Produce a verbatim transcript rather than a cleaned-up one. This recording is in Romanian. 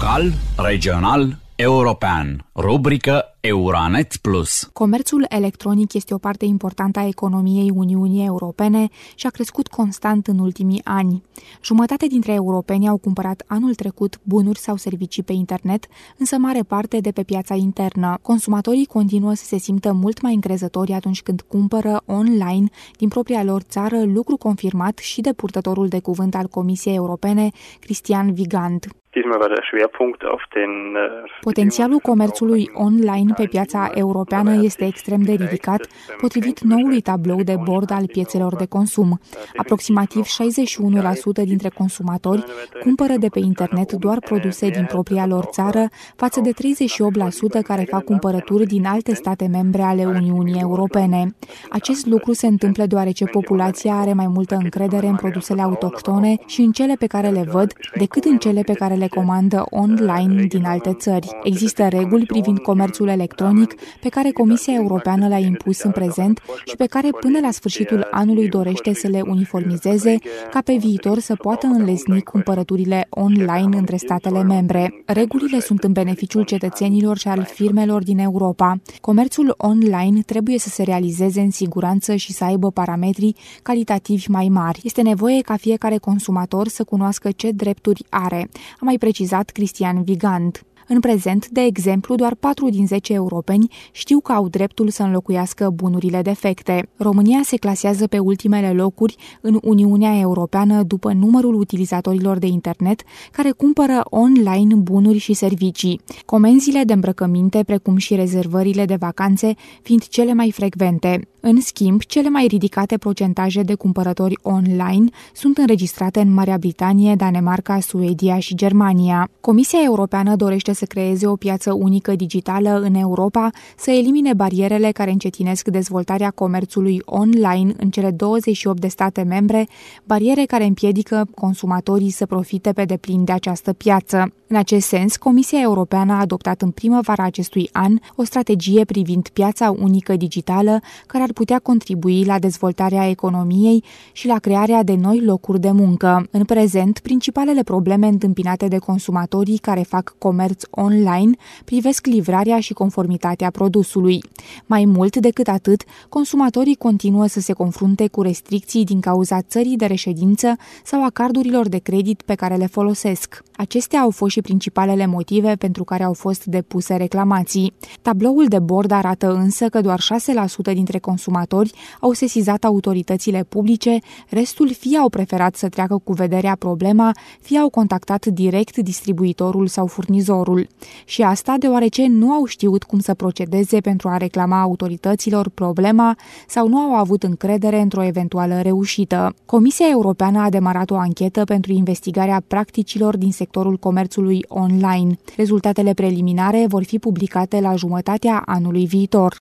Local, regional, european. Rubrică Euranet Plus. Comerțul electronic este o parte importantă a economiei Uniunii Europene și a crescut constant în ultimii ani. Jumătate dintre europeni au cumpărat anul trecut bunuri sau servicii pe internet, însă mare parte de pe piața internă. Consumatorii continuă să se simtă mult mai încrezători atunci când cumpără online din propria lor țară, lucru confirmat și de purtătorul de cuvânt al Comisiei Europene, Christian Wigand. Potențialul comerțului online pe piața europeană este extrem de ridicat, potrivit noului tablou de bord al piețelor de consum. Aproximativ șaizeci și unu la sută dintre consumatori cumpără de pe internet doar produse din propria lor țară, față de treizeci și opt la sută care fac cumpărături din alte state membre ale Uniunii Europene. Acest lucru se întâmplă deoarece populația are mai multă încredere în produsele autohtone și în cele pe care le văd, decât în cele pe care le comandă online din alte țări. Există reguli privind comerțul electronic pe care Comisia Europeană le-a impus în prezent și pe care până la sfârșitul anului dorește să le uniformizeze, ca pe viitor să poată înlesni cumpărăturile online între statele membre. Regulile sunt în beneficiul cetățenilor și al firmelor din Europa. Comerțul online trebuie să se realizeze în siguranță și să aibă parametri calitativi mai mari. Este nevoie ca fiecare consumator să cunoască ce drepturi are, a mai precizat Christian Wigand. În prezent, de exemplu, doar patru din zece europeni știu că au dreptul să înlocuiască bunurile defecte. România se clasează pe ultimele locuri în Uniunea Europeană după numărul utilizatorilor de internet care cumpără online bunuri și servicii, comenzile de îmbrăcăminte precum și rezervările de vacanțe fiind cele mai frecvente. În schimb, cele mai ridicate procentaje de cumpărători online sunt înregistrate în Marea Britanie, Danemarca, Suedia și Germania. Comisia Europeană dorește să creeze o piață unică digitală în Europa, să elimine barierele care încetinesc dezvoltarea comerțului online în cele douăzeci și opt de state membre, bariere care împiedică consumatorii să profite pe deplin de această piață. În acest sens, Comisia Europeană a adoptat în primăvara acestui an o strategie privind piața unică digitală care ar putea contribui la dezvoltarea economiei și la crearea de noi locuri de muncă. În prezent, principalele probleme întâmpinate de consumatorii care fac comerț online privesc livrarea și conformitatea produsului. Mai mult decât atât, consumatorii continuă să se confrunte cu restricții din cauza țării de reședință sau a cardurilor de credit pe care le folosesc. Acestea au fost și principalele motive pentru care au fost depuse reclamații. Tabloul de bord arată însă că doar șase la sută dintre consumatori au sesizat autoritățile publice, restul fie au preferat să treacă cu vederea problema, fie au contactat direct distribuitorul sau furnizorul. Și asta deoarece nu au știut cum să procedeze pentru a reclama autorităților problema sau nu au avut încredere într-o eventuală reușită. Comisia Europeană a demarat o anchetă pentru investigarea practicilor din sectorul comerțului online. Rezultatele preliminare vor fi publicate la jumătatea anului viitor.